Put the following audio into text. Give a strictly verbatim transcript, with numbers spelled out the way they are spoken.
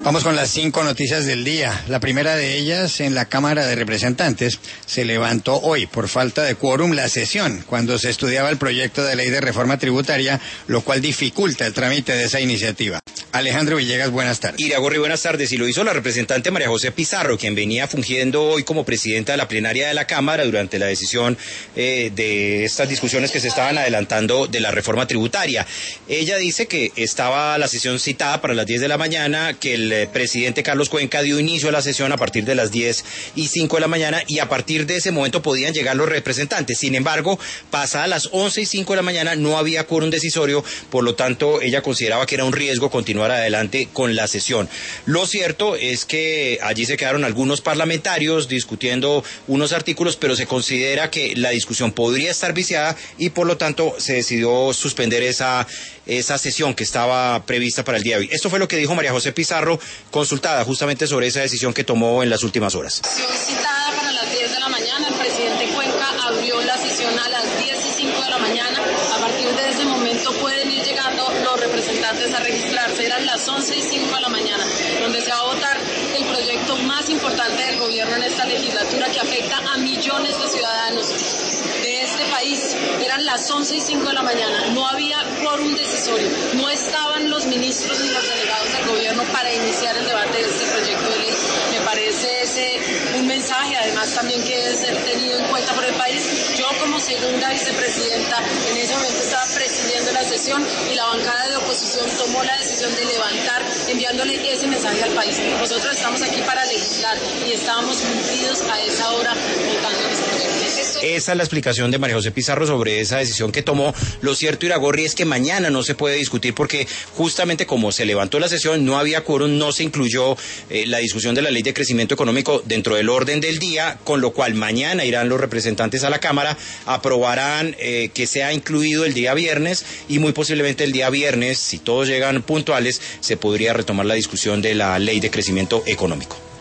Vamos con las cinco noticias del día. La primera de ellas, en la Cámara de Representantes, se levantó hoy por falta de quórum la sesión, cuando se estudiaba el proyecto de ley de reforma tributaria, lo cual dificulta el trámite de esa iniciativa. Alejandro Villegas, buenas tardes. Iragorri, buenas tardes. Y lo hizo la representante María José Pizarro, quien venía fungiendo hoy como presidenta de la plenaria de la Cámara durante la decisión eh, de estas discusiones que se estaban adelantando de la reforma tributaria. Ella dice que estaba la sesión citada para las diez de la mañana, que el El presidente Carlos Cuenca dio inicio a la sesión a partir de las diez y cinco de la mañana y a partir de ese momento podían llegar los representantes. Sin embargo, pasadas las once y cinco de la mañana no había quórum decisorio, por lo tanto ella consideraba que era un riesgo continuar adelante con la sesión. Lo cierto es que allí se quedaron algunos parlamentarios discutiendo unos artículos, pero se considera que la discusión podría estar viciada y por lo tanto se decidió suspender esa, esa sesión que estaba prevista para el día de hoy. Esto fue lo que dijo María José Pizarro, consultada justamente sobre esa decisión que tomó en las últimas horas. Sesión citada para las diez de la mañana, el presidente Cuenca abrió la sesión a las diez y cinco de la mañana. A partir de ese momento pueden ir llegando los representantes a registrarse. Eran las once y cinco de la mañana, donde se va a votar el proyecto más importante del gobierno en esta legislatura, que afecta a millones de ciudadanos de este país. Eran las once y cinco de la mañana, no había quórum decisorio, no estaban los ministros ni los delegados del gobierno para iniciar el debate de este proyecto de ley. Me parece ese un mensaje, además también que debe ser tenido en cuenta por el país. Yo como segunda vicepresidenta en ese momento estaba presidiendo la sesión y la bancada de oposición tomó la decisión de levantar, enviándole ese mensaje al país. Nosotros estamos aquí para legislar y estábamos cumplidos a esa hora votando este proyecto. Esa es la explicación de María José Pizarro sobre esa decisión que tomó. Lo cierto, Iragorri, es que mañana no se puede discutir porque justamente como se levantó la sesión, no había quórum, no se incluyó eh, la discusión de la ley de crecimiento económico dentro del orden del día, con lo cual mañana irán los representantes a la Cámara, aprobarán eh, que sea incluido el día viernes y muy posiblemente el día viernes, si todos llegan puntuales, se podría retomar la discusión de la ley de crecimiento económico.